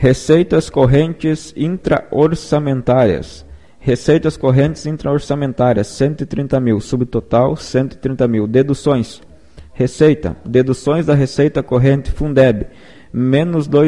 Receitas correntes intra-orçamentárias. Receitas correntes intra-orçamentárias, 130 mil. Subtotal, 130 mil. Deduções. Receita. Deduções da receita corrente Fundeb, menos R$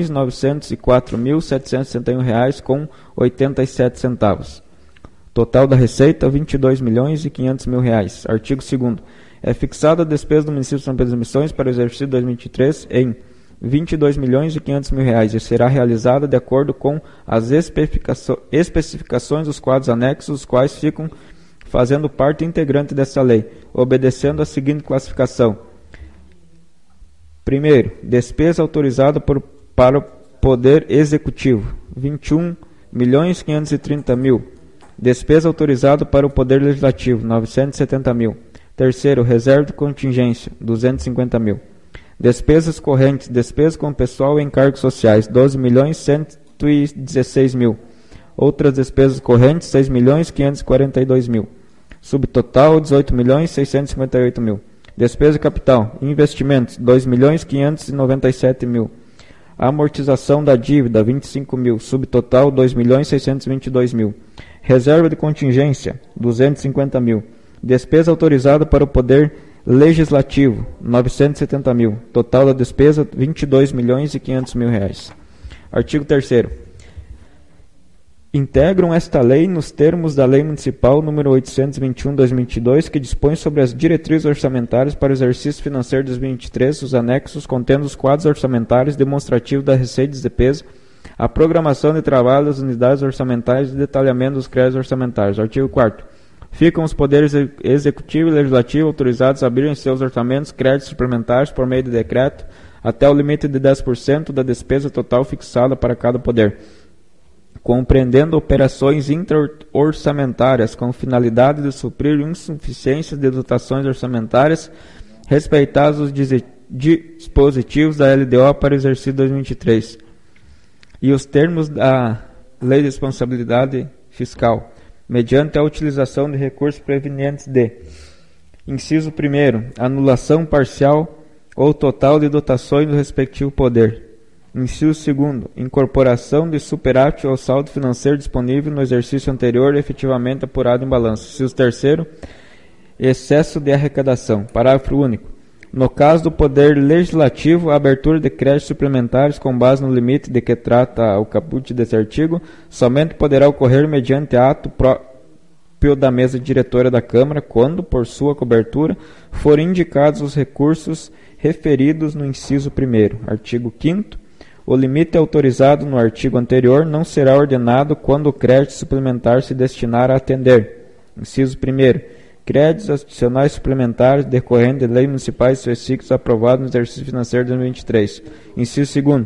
2.904.761,87. Total da receita, R$ 22.500.000. Artigo 2º. É fixada a despesa do município de São Pedro das Missões para o exercício 2023 em R$ 22.500.000 e será realizada de acordo com as especificações dos quadros anexos, os quais ficam fazendo parte integrante dessa lei, obedecendo a seguinte classificação. Primeiro, despesa autorizada para o Poder Executivo, R$ 21.530.000. Despesa autorizada para o Poder Legislativo, R$ 970.000. Terceiro, reserva de contingência, R$ 250.000. Despesas correntes, despesas com pessoal e encargos sociais, R$ 12.116.000. Outras despesas correntes, R$ 6.542.000. Subtotal, R$ 18.658.000. Despesa capital, investimentos, R$ 2.597.000. Amortização da dívida, R$ 25.000. Subtotal, R$ 2.622.000. Reserva de contingência, R$ 250.000. Despesa autorizada para o Poder Legislativo, R$ 970.000. Total da despesa, R$ 22.500.000. Artigo 3º. Integram esta lei nos termos da Lei Municipal nº 821/2022, que dispõe sobre as diretrizes orçamentárias para o exercício financeiro de 2023, os anexos contendo os quadros orçamentários demonstrativos da receita e despesa, a programação de trabalho das unidades orçamentárias e detalhamento dos créditos orçamentários. Artigo 4º. Ficam os poderes executivo e legislativo autorizados a abrir em seus orçamentos créditos suplementares por meio de decreto até o limite de 10% da despesa total fixada para cada poder, compreendendo operações intra-orçamentárias com finalidade de suprir insuficiências de dotações orçamentárias, respeitados os dispositivos da LDO para o exercício 2023 e os termos da Lei de Responsabilidade Fiscal, mediante a utilização de recursos provenientes de: inciso 1º, anulação parcial ou total de dotações do respectivo poder. Inciso 2º, incorporação de superávit ao saldo financeiro disponível no exercício anterior efetivamente apurado em balanço. Inciso 3º, excesso de arrecadação. Parágrafo único. No caso do Poder Legislativo, a abertura de créditos suplementares com base no limite de que trata o caput deste artigo somente poderá ocorrer mediante ato próprio da mesa diretora da Câmara, quando, por sua cobertura, forem indicados os recursos referidos no inciso 1º. Artigo 5º. O limite autorizado no artigo anterior não será ordenado quando o crédito suplementar se destinar a atender: inciso 1º, créditos adicionais suplementares decorrentes de leis municipais específicas aprovadas no exercício financeiro de 2023. Inciso 2º,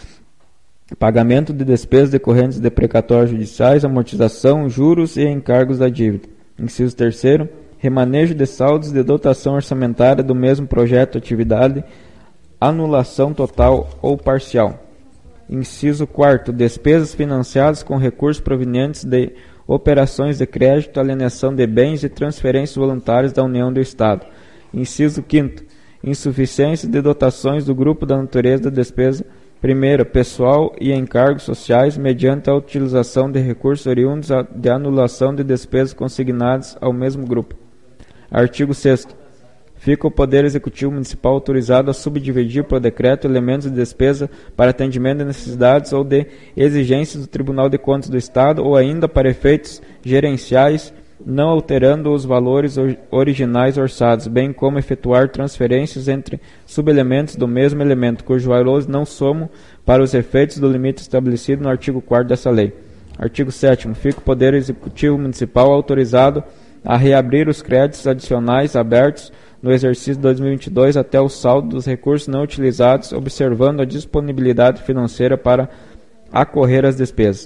pagamento de despesas decorrentes de precatórios judiciais, amortização, juros e encargos da dívida. Inciso 3º, remanejo de saldos de dotação orçamentária do mesmo projeto de atividade, anulação total ou parcial. Inciso 4º, despesas financiadas com recursos provenientes de operações de crédito, alienação de bens e transferências voluntárias da União e do Estado. Inciso 5º, insuficiência de dotações do grupo da natureza da despesa, primeira, pessoal e encargos sociais, mediante a utilização de recursos oriundos de anulação de despesas consignadas ao mesmo grupo. Artigo 6º. Fica o Poder Executivo Municipal autorizado a subdividir por decreto elementos de despesa para atendimento de necessidades ou de exigências do Tribunal de Contas do Estado ou ainda para efeitos gerenciais, não alterando os valores originais orçados, bem como efetuar transferências entre subelementos do mesmo elemento, cujos valores não somam para os efeitos do limite estabelecido no artigo 4º dessa lei. Artigo 7º. Fica o Poder Executivo Municipal autorizado a reabrir os créditos adicionais abertos no exercício 2022 até o saldo dos recursos não utilizados, observando a disponibilidade financeira para acorrer às despesas.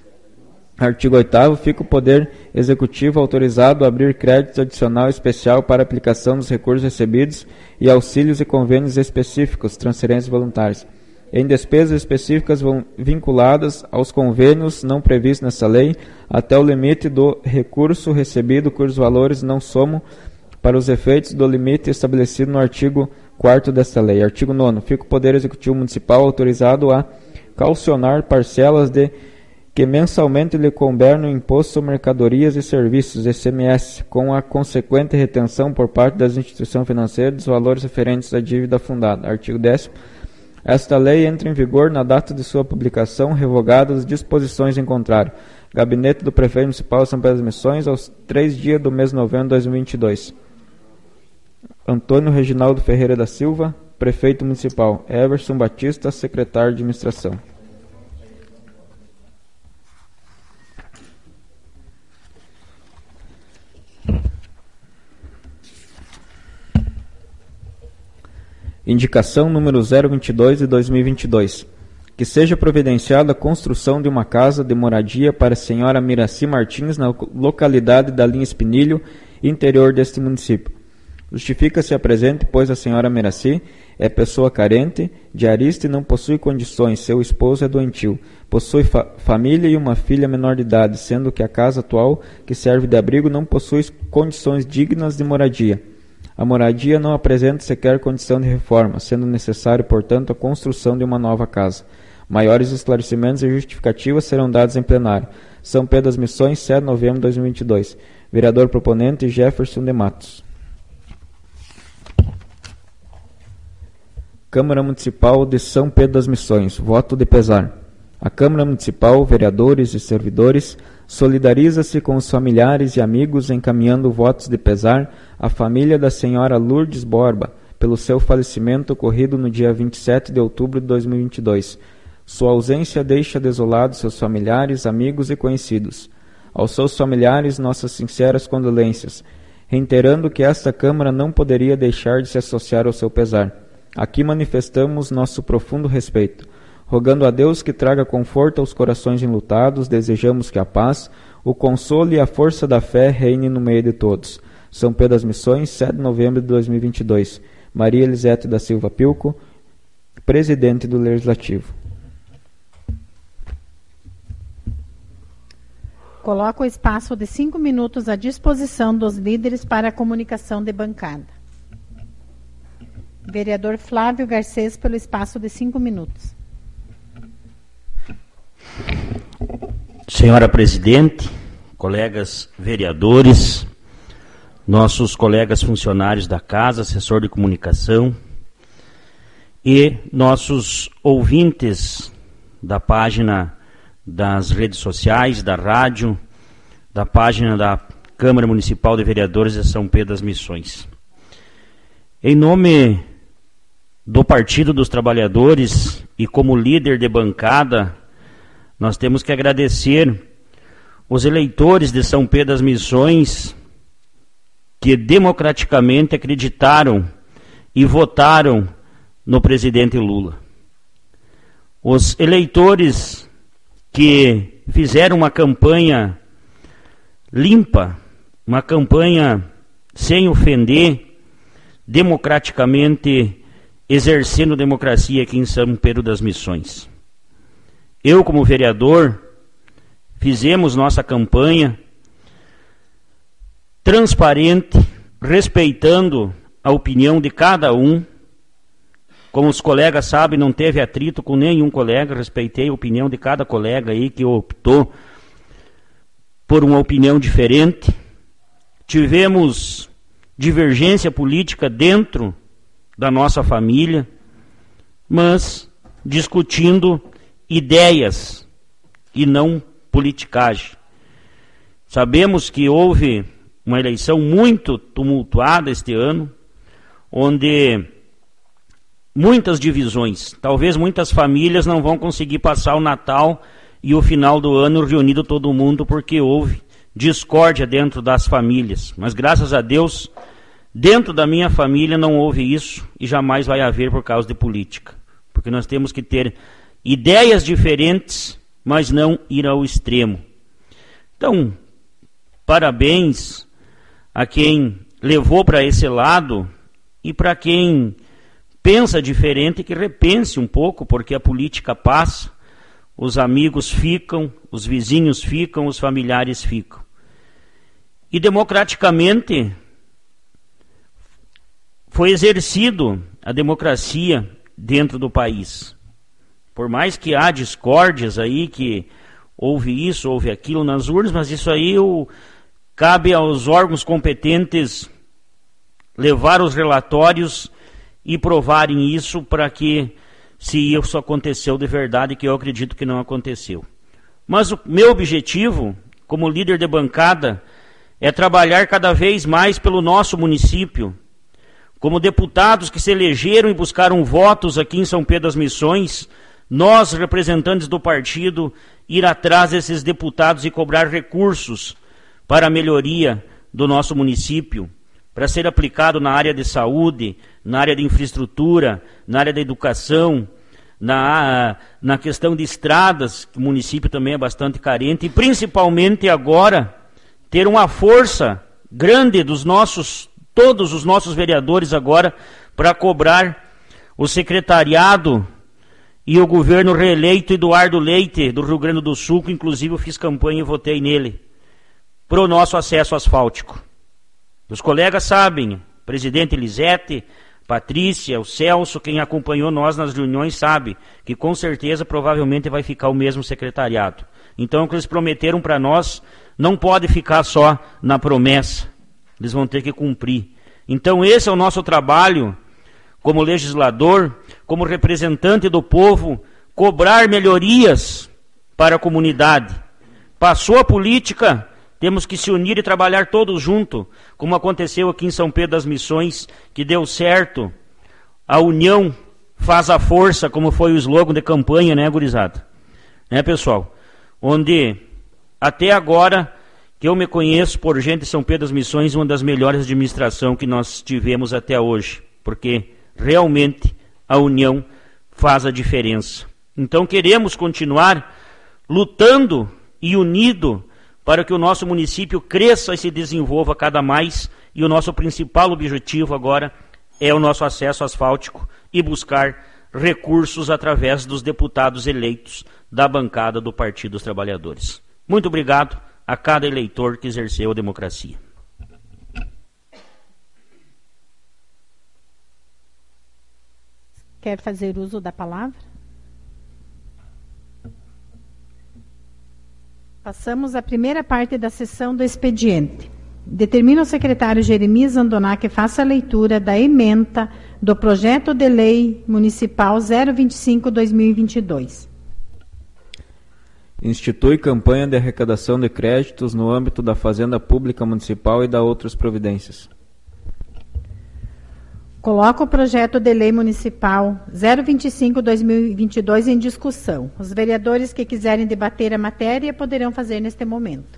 Artigo 8º. Fica o Poder Executivo autorizado a abrir crédito adicional especial para aplicação dos recursos recebidos e auxílios e convênios específicos, transferências voluntárias, em despesas específicas vinculadas aos convênios não previstos nessa lei, até o limite do recurso recebido, cujos valores não somam para os efeitos do limite estabelecido no artigo 4º desta lei. Artigo 9º. Fica o Poder Executivo Municipal autorizado a calcionar parcelas de que mensalmente lhe couber no Imposto sobre Mercadorias e Serviços, ICMS, com a consequente retenção por parte das instituições financeiras dos valores referentes à dívida fundada. Artigo 10º. Esta lei entra em vigor na data de sua publicação, revogadas as disposições em contrário. Gabinete do Prefeito Municipal de São Pedro das Missões, aos 3 dias do mês de novembro de 2022. Antônio Reginaldo Ferreira da Silva, Prefeito Municipal. Everson Batista, Secretário de Administração. Indicação número 022 de 2022. Que seja providenciada a construção de uma casa de moradia para a senhora Miraci Martins na localidade da linha Espinilho, interior deste município. Justifica-se a presente, pois a senhora Miraci é pessoa carente, diarista e não possui condições, seu esposo é doentio. Possui família e uma filha menor de idade, sendo que a casa atual, que serve de abrigo, não possui condições dignas de moradia. A moradia não apresenta sequer condição de reforma, sendo necessário, portanto, a construção de uma nova casa. Maiores esclarecimentos e justificativas serão dados em plenário. São Pedro das Missões, 7 de novembro de 2022. Vereador proponente Jefferson de Matos. Câmara Municipal de São Pedro das Missões. Voto de pesar. A Câmara Municipal, vereadores e servidores, solidariza-se com os familiares e amigos encaminhando votos de pesar à família da senhora Lourdes Borba pelo seu falecimento ocorrido no dia 27 de outubro de 2022. Sua ausência deixa desolados seus familiares, amigos e conhecidos. Aos seus familiares, nossas sinceras condolências, reiterando que esta Câmara não poderia deixar de se associar ao seu pesar. Aqui manifestamos nosso profundo respeito. Rogando a Deus que traga conforto aos corações enlutados, desejamos que a paz, o consolo e a força da fé reine no meio de todos. São Pedro das Missões, 7 de novembro de 2022. Maria Elisete da Silva Pilco, Presidente do Legislativo. Coloco o espaço de 5 minutos à disposição dos líderes para a comunicação de bancada. Vereador Flávio Garcês, pelo espaço de 5 minutos. Senhora Presidente, colegas vereadores, nossos colegas funcionários da Casa, assessor de comunicação e nossos ouvintes da página das redes sociais, da rádio, da página da Câmara Municipal de Vereadores de São Pedro das Missões. Em nome do Partido dos Trabalhadores e como líder de bancada, nós temos que agradecer os eleitores de São Pedro das Missões que democraticamente acreditaram e votaram no presidente Lula. Os eleitores que fizeram uma campanha limpa, uma campanha sem ofender, democraticamente exercendo democracia aqui em São Pedro das Missões. Eu, como vereador, fizemos nossa campanha transparente, respeitando a opinião de cada um. Como os colegas sabem, não teve atrito com nenhum colega, respeitei a opinião de cada colega aí que optou por uma opinião diferente. Tivemos divergência política dentro da nossa família, mas discutindo ideias e não politicagem. Sabemos que houve uma eleição muito tumultuada este ano, onde muitas divisões, talvez muitas famílias não vão conseguir passar o Natal e o final do ano reunido todo mundo, porque houve discórdia dentro das famílias. Mas graças a Deus, dentro da minha família não houve isso e jamais vai haver por causa de política. Porque nós temos que ter ideias diferentes, mas não ir ao extremo. Então, parabéns a quem levou para esse lado e para quem pensa diferente, que repense um pouco, porque a política passa, os amigos ficam, os vizinhos ficam, os familiares ficam. E democraticamente foi exercido a democracia dentro do país. Por mais que há discórdias aí, que houve isso, houve aquilo nas urnas, mas isso aí cabe aos órgãos competentes levar os relatórios e provarem isso para que, se isso aconteceu de verdade, que eu acredito que não aconteceu. Mas o meu objetivo, como líder de bancada, é trabalhar cada vez mais pelo nosso município. Como deputados que se elegeram e buscaram votos aqui em São Pedro das Missões, nós, representantes do partido, ir atrás desses deputados e cobrar recursos para a melhoria do nosso município, para ser aplicado na área de saúde, na área de infraestrutura, na área da educação, na questão de estradas, que o município também é bastante carente, e principalmente agora ter uma força grande todos os nossos vereadores agora, para cobrar o secretariado e o governo reeleito Eduardo Leite, do Rio Grande do Sul, que inclusive eu fiz campanha e votei nele, para o nosso acesso asfáltico. Os colegas sabem, presidente Elisete, Patrícia, o Celso, quem acompanhou nós nas reuniões sabe que com certeza, provavelmente vai ficar o mesmo secretariado. Então o que eles prometeram para nós não pode ficar só na promessa, eles vão ter que cumprir. Então esse é o nosso trabalho como legislador, como representante do povo, cobrar melhorias para a comunidade. Passou a política, temos que se unir e trabalhar todos juntos, como aconteceu aqui em São Pedro das Missões, que deu certo. A união faz a força, como foi o slogan de campanha, né, gurizada? Né, pessoal? Onde, até agora, que eu me conheço por gente de São Pedro das Missões, uma das melhores administrações que nós tivemos até hoje, porque realmente a união faz a diferença. Então queremos continuar lutando e unido para que o nosso município cresça e se desenvolva cada mais, e o nosso principal objetivo agora é o nosso acesso asfáltico e buscar recursos através dos deputados eleitos da bancada do Partido dos Trabalhadores. Muito obrigado a cada eleitor que exerceu a democracia. Quer fazer uso da palavra? Passamos à primeira parte da sessão do expediente. Determina o secretário Jeremias Andoná que faça a leitura da ementa do projeto de lei municipal 025/2022. Institui campanha de arrecadação de créditos no âmbito da Fazenda Pública Municipal e da outras providências. Coloca o projeto de lei municipal 025/2022 em discussão. Os vereadores que quiserem debater a matéria poderão fazer neste momento.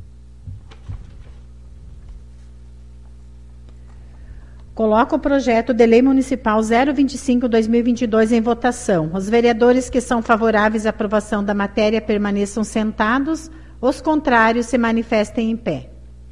Coloca o projeto de lei municipal 025/2022 em votação. Os vereadores que são favoráveis à aprovação da matéria permaneçam sentados, os contrários se manifestem em pé.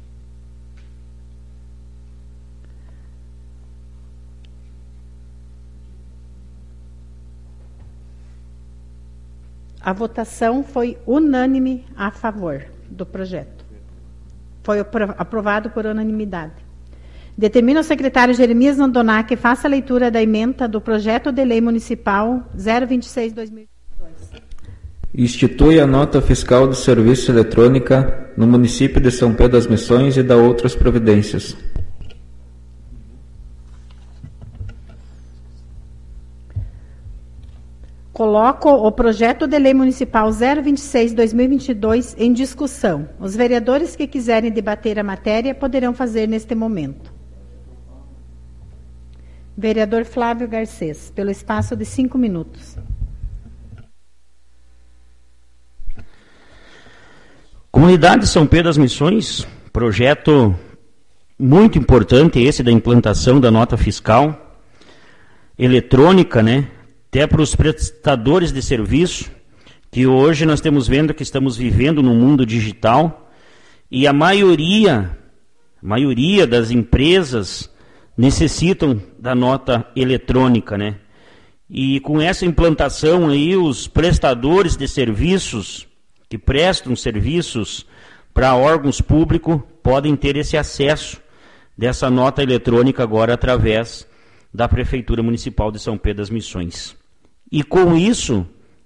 A votação foi unânime a favor do projeto. Foi aprovado por unanimidade. Determina o secretário Jeremias Andoná que faça a leitura da ementa do projeto de lei municipal 026/2022. Institui a nota fiscal de serviço eletrônica no município de São Pedro das Missões e da outras providências. Coloco o projeto de lei municipal 026/2022 em discussão. Os vereadores que quiserem debater a matéria poderão fazer neste momento. Vereador Flávio Garcês, pelo espaço de 5 minutos. Comunidade de São Pedro das Missões, projeto muito importante esse da implantação da nota fiscal eletrônica, né? Até para os prestadores de serviço, que hoje nós temos vendo que estamos vivendo num mundo digital, e a maioria das empresas necessitam da nota eletrônica, né? E com essa implantação aí, os prestadores de serviços, que prestam serviços para órgãos públicos, podem ter esse acesso dessa nota eletrônica agora através da Prefeitura Municipal de São Pedro das Missões. E com isso,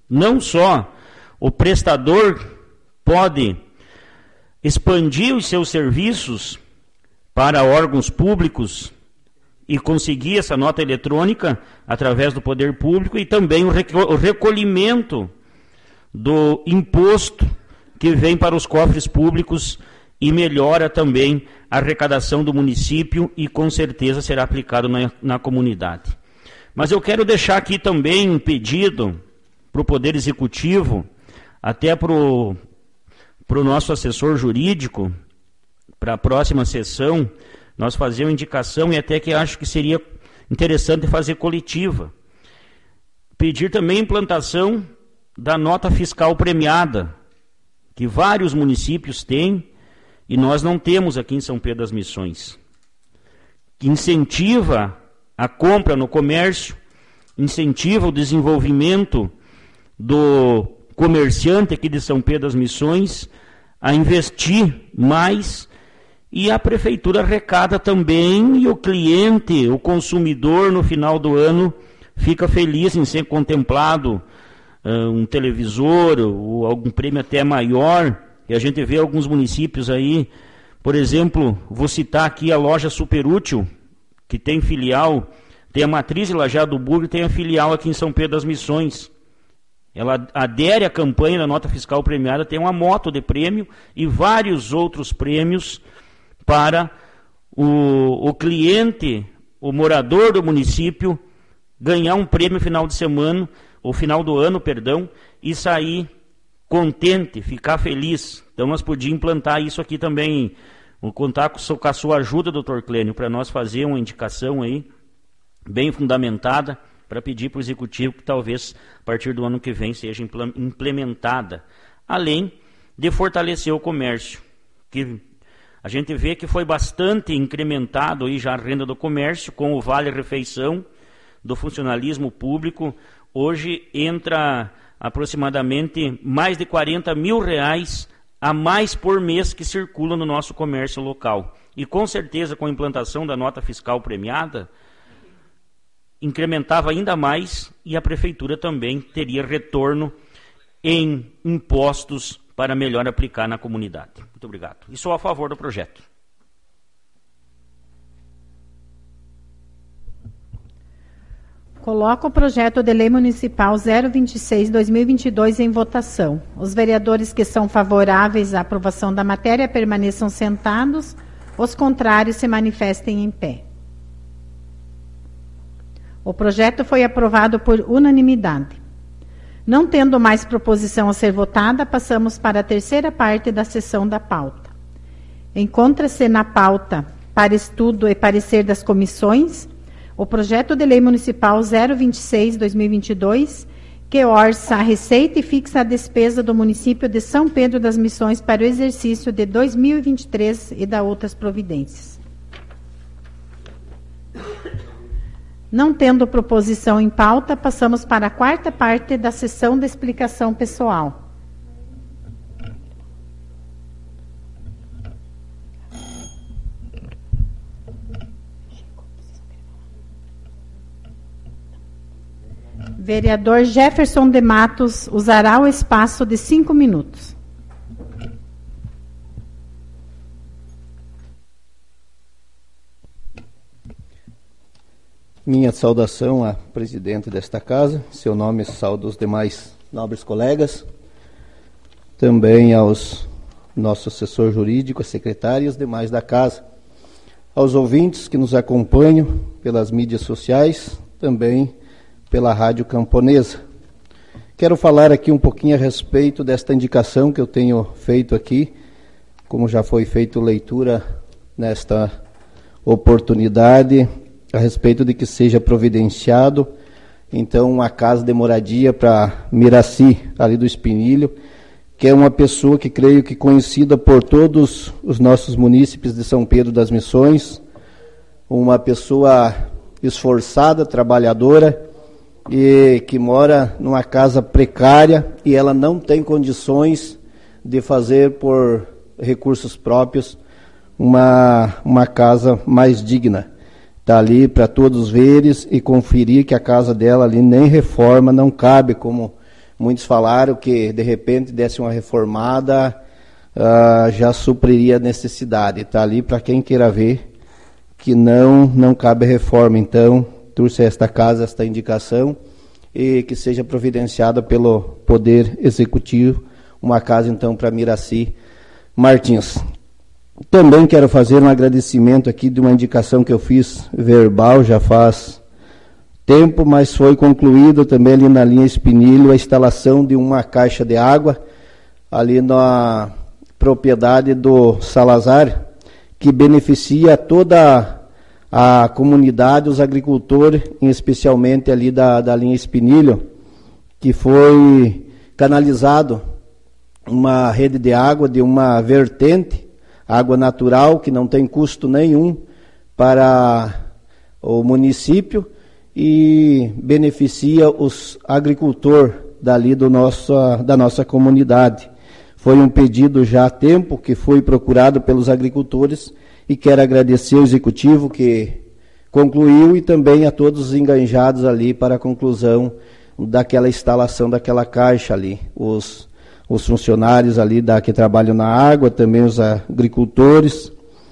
não só o prestador pode expandir os seus serviços para órgãos públicos e conseguir essa nota eletrônica através do poder público, e também o recolhimento do imposto que vem para os cofres públicos e melhora também a arrecadação do município e com certeza será aplicado na comunidade. Mas eu quero deixar aqui também um pedido para o Poder Executivo, até para o nosso assessor jurídico, para a próxima sessão, nós fazer uma indicação, e até que acho que seria interessante fazer coletiva. Pedir também a implantação da nota fiscal premiada, que vários municípios têm, e nós não temos aqui em São Pedro das Missões, que incentiva a compra no comércio, incentiva o desenvolvimento do comerciante aqui de São Pedro das Missões a investir mais, e a prefeitura arrecada também, e o cliente, o consumidor, no final do ano, fica feliz em ser contemplado um televisor ou algum prêmio até maior. E a gente vê alguns municípios aí, por exemplo, vou citar aqui a loja Superútil, que tem filial, tem a matriz em Lajeado do Burgo e tem a filial aqui em São Pedro das Missões. Ela adere à campanha da nota fiscal premiada, tem uma moto de prêmio e vários outros prêmios para o cliente, o morador do município, ganhar um prêmio final de semana, ou final do ano, perdão, e sair contente, ficar feliz. Então nós podíamos implantar isso aqui também, contar com a sua ajuda, doutor Clênio, para nós fazer uma indicação aí, bem fundamentada, para pedir para o Executivo que talvez a partir do ano que vem seja implementada, além de fortalecer o comércio, que a gente vê que foi bastante incrementado aí já a renda do comércio, com o Vale Refeição do funcionalismo público. Hoje entra aproximadamente mais de R$40 mil a mais por mês que circulam no nosso comércio local. E com certeza, com a implantação da nota fiscal premiada, incrementava ainda mais, e a prefeitura também teria retorno em impostos para melhor aplicar na comunidade. Muito obrigado. E sou a favor do projeto. Coloco o projeto de lei municipal 026/2022 em votação. Os vereadores que são favoráveis à aprovação da matéria permaneçam sentados, os contrários se manifestem em pé. O projeto foi aprovado por unanimidade. Não tendo mais proposição a ser votada, passamos para a terceira parte da sessão da pauta. Encontra-se na pauta, para estudo e parecer das comissões, o projeto de lei municipal 026/2022, que orça a receita e fixa a despesa do município de São Pedro das Missões para o exercício de 2023 e da outras providências. Não tendo proposição em pauta, passamos para a quarta parte da sessão de explicação pessoal. Vereador Jefferson de Matos usará o espaço de 5 minutos. Minha saudação à presidente desta casa, seu nome saúdo os demais nobres colegas, também aos nosso assessor jurídico, a secretária e os demais da casa, aos ouvintes que nos acompanham pelas mídias sociais, também pela Rádio Camponesa. Quero falar aqui um pouquinho a respeito desta indicação que eu tenho feito aqui, como já foi feito leitura nesta oportunidade, a respeito de que seja providenciado, então, uma casa de moradia para Miraci, ali do Espinilho, que é uma pessoa que creio que conhecida por todos os nossos munícipes de São Pedro das Missões, uma pessoa esforçada, trabalhadora, e que mora numa casa precária, e ela não tem condições de fazer por recursos próprios uma casa mais digna. Está ali para todos veres e conferir que a casa dela ali nem reforma, não cabe como muitos falaram que de repente desse uma reformada, já supriria a necessidade. Está ali para quem queira ver que não cabe reforma. Então, trouxe a esta casa esta indicação e que seja providenciada pelo Poder Executivo uma casa então para Miraci Martins. Também quero fazer um agradecimento aqui de uma indicação que eu fiz verbal já faz tempo, mas foi concluído também ali na linha Espinilho a instalação de uma caixa de água ali na propriedade do Salazar, que beneficia toda a comunidade, os agricultores, especialmente ali da linha Espinilho, que foi canalizado uma rede de água de uma vertente, água natural, que não tem custo nenhum para o município e beneficia os agricultores dali da nossa comunidade. Foi um pedido já há tempo que foi procurado pelos agricultores e quero agradecer ao Executivo que concluiu e também a todos os enganjados ali para a conclusão daquela instalação daquela caixa ali. Os funcionários ali que trabalham na água, também os agricultores,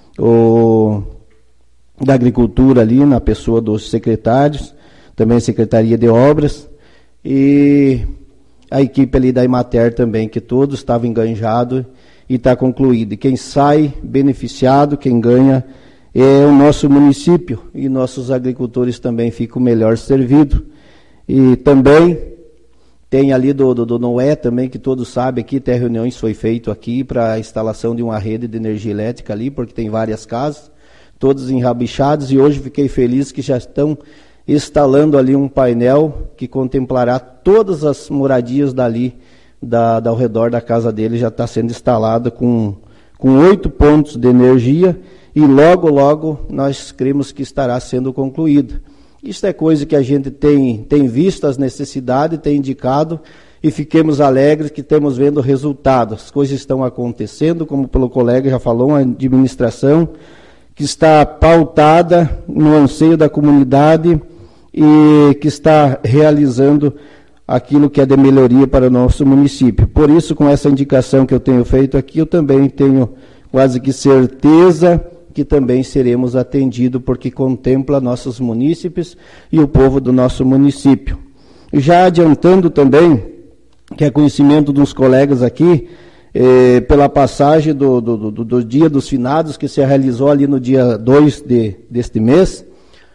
da agricultura ali, na pessoa dos secretários, também a Secretaria de Obras, e a equipe ali da Emater também, que todos estavam enganjados e está concluído. E quem sai beneficiado, quem ganha, é o nosso município, e nossos agricultores também ficam melhor servidos. E também tem ali do Noé também, que todos sabem aqui, até reuniões foi feito aqui para a instalação de uma rede de energia elétrica ali, porque tem várias casas, todos enrabichados, e hoje fiquei feliz que já estão instalando ali um painel que contemplará todas as moradias dali, ao redor da casa dele, já está sendo instalada com 8 pontos de energia, e logo, logo nós cremos que estará sendo concluída. Isso é coisa que a gente tem visto as necessidades, tem indicado, e fiquemos alegres que estamos vendo resultados. As coisas estão acontecendo, como pelo colega já falou, uma administração que está pautada no anseio da comunidade e que está realizando aquilo que é de melhoria para o nosso município. Por isso, com essa indicação que eu tenho feito aqui, eu também tenho quase que certeza que também seremos atendidos, porque contempla nossos munícipes e o povo do nosso município. Já adiantando também, que é conhecimento dos colegas aqui, pela passagem do Dia dos Finados, que se realizou ali no dia 2 deste mês,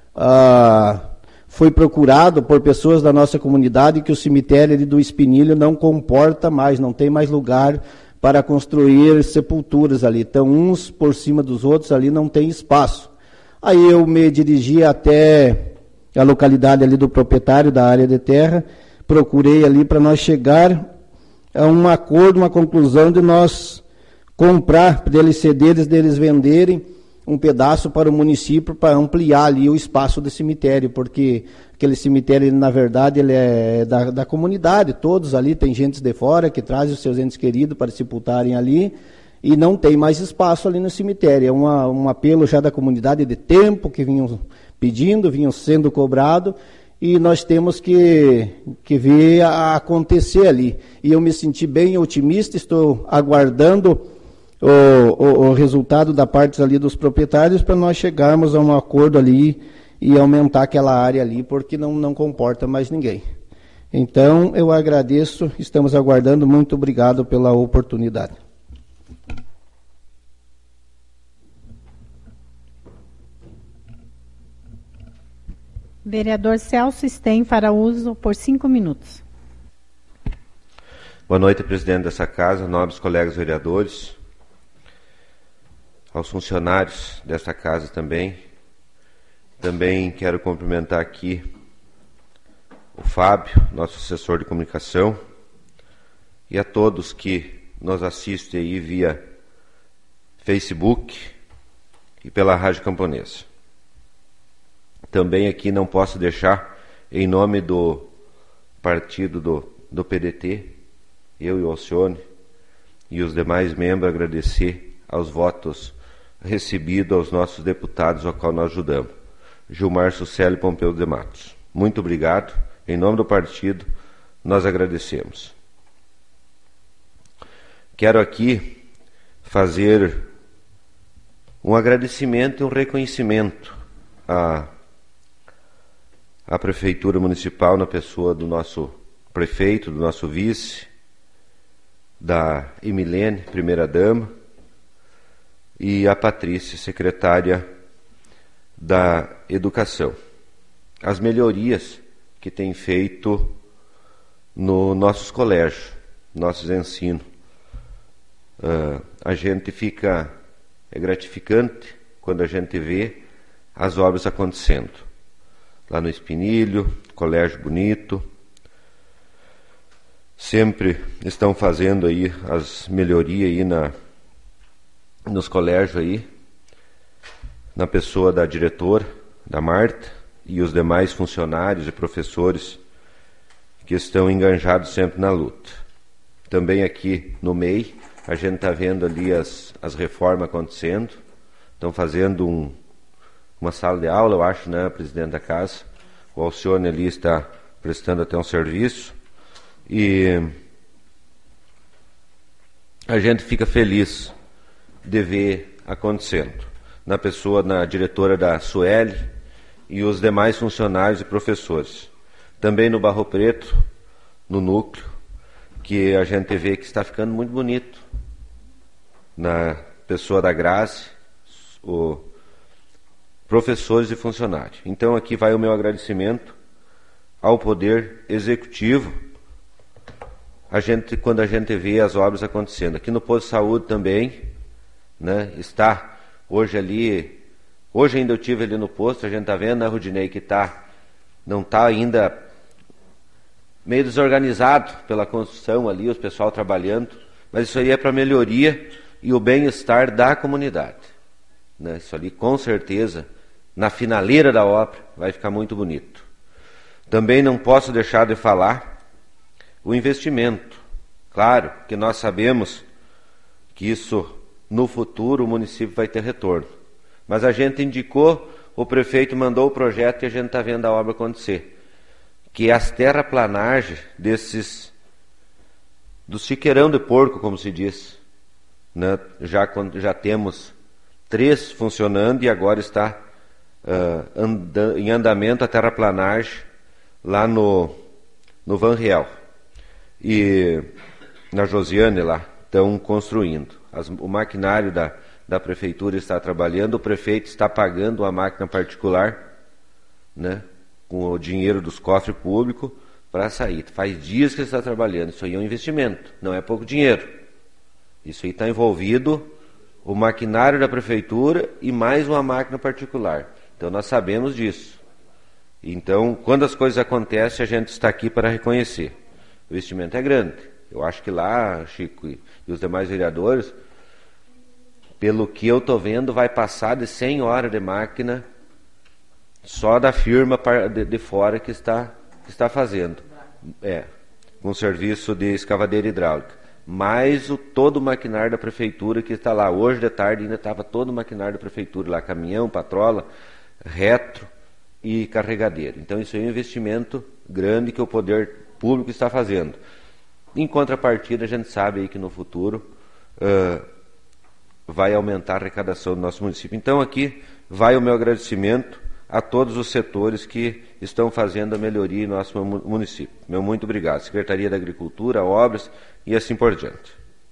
foi procurado por pessoas da nossa comunidade que o cemitério ali do Espinilho não comporta mais, não tem mais lugar para construir sepulturas ali. Então, uns por cima dos outros ali não tem espaço. Aí eu me dirigi até a localidade ali do proprietário da área de terra, procurei ali para nós chegar a um acordo, uma conclusão de nós comprar, deles cederem, deles venderem um pedaço para o município para ampliar ali o espaço do cemitério, porque aquele cemitério, na verdade, ele é da comunidade, todos ali, tem gente de fora que traz os seus entes queridos para sepultarem ali, e não tem mais espaço ali no cemitério. É um apelo já da comunidade de tempo, que vinham pedindo, vinham sendo cobrados, e nós temos que ver acontecer ali. E eu me senti bem otimista, estou aguardando o resultado da parte ali dos proprietários para nós chegarmos a um acordo ali e aumentar aquela área ali, porque não comporta mais ninguém. Então, eu agradeço, estamos aguardando, muito obrigado pela oportunidade. Vereador Celso Sten fará uso por 5 minutos. Boa noite, presidente dessa casa, nobres colegas vereadores, aos funcionários desta casa também. Também quero cumprimentar aqui o Fábio, nosso assessor de comunicação, e a todos que nos assistem aí via Facebook e pela Rádio Camponesa. Também aqui não posso deixar, em nome do partido do PDT, eu e o Alcione e os demais membros, agradecer aos votos recebidos aos nossos deputados, ao qual nós ajudamos. Gilmar Sucelo e Pompeu de Matos. Muito obrigado. Em nome do partido, nós agradecemos. Quero aqui fazer um agradecimento e um reconhecimento à Prefeitura Municipal, na pessoa do nosso prefeito, do nosso vice, da Emilene, primeira-dama, e a Patrícia, secretária da Educação. As melhorias que tem feito nos nossos colégios, nossos ensinos. A gente fica, é gratificante quando a gente vê as obras acontecendo. Lá no Espinilho, colégio bonito, sempre estão fazendo aí as melhorias aí nos colégios aí, na pessoa da diretora, da Marta, e os demais funcionários e professores que estão enganjados sempre na luta. Também aqui no MEI, a gente está vendo ali as reformas acontecendo, estão fazendo uma sala de aula, eu acho, né, presidente da casa? O Alcione ali está prestando até um serviço, e a gente fica feliz de ver acontecendo. Na pessoa, na diretora da Sueli e os demais funcionários e professores. Também no Barro Preto, no núcleo, que a gente vê que está ficando muito bonito. Na pessoa da Grazi, os professores e funcionários. Então aqui vai o meu agradecimento ao Poder Executivo, quando a gente vê as obras acontecendo. Aqui no posto de saúde também, né, está hoje ainda eu tive ali no posto, a gente está vendo, né, Rudinei, que não está ainda meio desorganizado pela construção ali, os pessoal trabalhando, mas isso aí é para melhoria e o bem-estar da comunidade. Né? Isso ali, com certeza, na finaleira da obra, vai ficar muito bonito. Também não posso deixar de falar o investimento. Claro que nós sabemos que isso, no futuro, o município vai ter retorno. Mas a gente indicou, o prefeito mandou o projeto e a gente está vendo a obra acontecer. Que as terraplanagens do chiqueirão de porco, como se diz, né? Já temos 3 funcionando e agora está em andamento a terraplanagem lá no Van Riel. E na Josiane lá, estão construindo. O maquinário da prefeitura está trabalhando, o prefeito está pagando uma máquina particular, né, com o dinheiro dos cofres públicos para sair. Faz dias que ele está trabalhando. Isso aí é um investimento, não é pouco dinheiro. Isso aí está envolvido o maquinário da prefeitura e mais uma máquina particular. Então nós sabemos disso. Então, quando as coisas acontecem, a gente está aqui para reconhecer. O investimento é grande. Eu acho que lá, Chico e os demais vereadores, pelo que eu estou vendo, vai passar de 100 horas de máquina só da firma de fora que está fazendo. Com serviço de escavadeira hidráulica. Mais todo o maquinário da prefeitura que está lá. Hoje de tarde ainda estava todo o maquinário da prefeitura lá. Caminhão, patrola, retro e carregadeiro. Então isso é um investimento grande que o poder público está fazendo. Em contrapartida, a gente sabe aí que no futuro vai aumentar a arrecadação do nosso município. Então aqui vai o meu agradecimento a todos os setores que estão fazendo a melhoria em nosso município. Meu muito obrigado. Secretaria da Agricultura, Obras e assim por diante.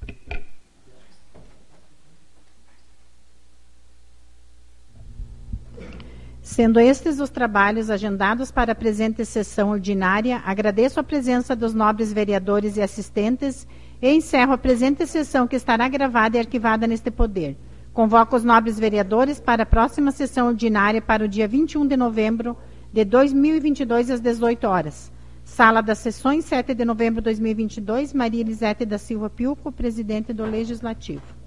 Sendo estes os trabalhos agendados para a presente sessão ordinária, agradeço a presença dos nobres vereadores e assistentes e encerro a presente sessão que estará gravada e arquivada neste poder. Convoco os nobres vereadores para a próxima sessão ordinária para o dia 21 de novembro de 2022, às 18 horas. Sala das Sessões, 7 de novembro de 2022, Maria Elisete da Silva Piuco, presidente do Legislativo.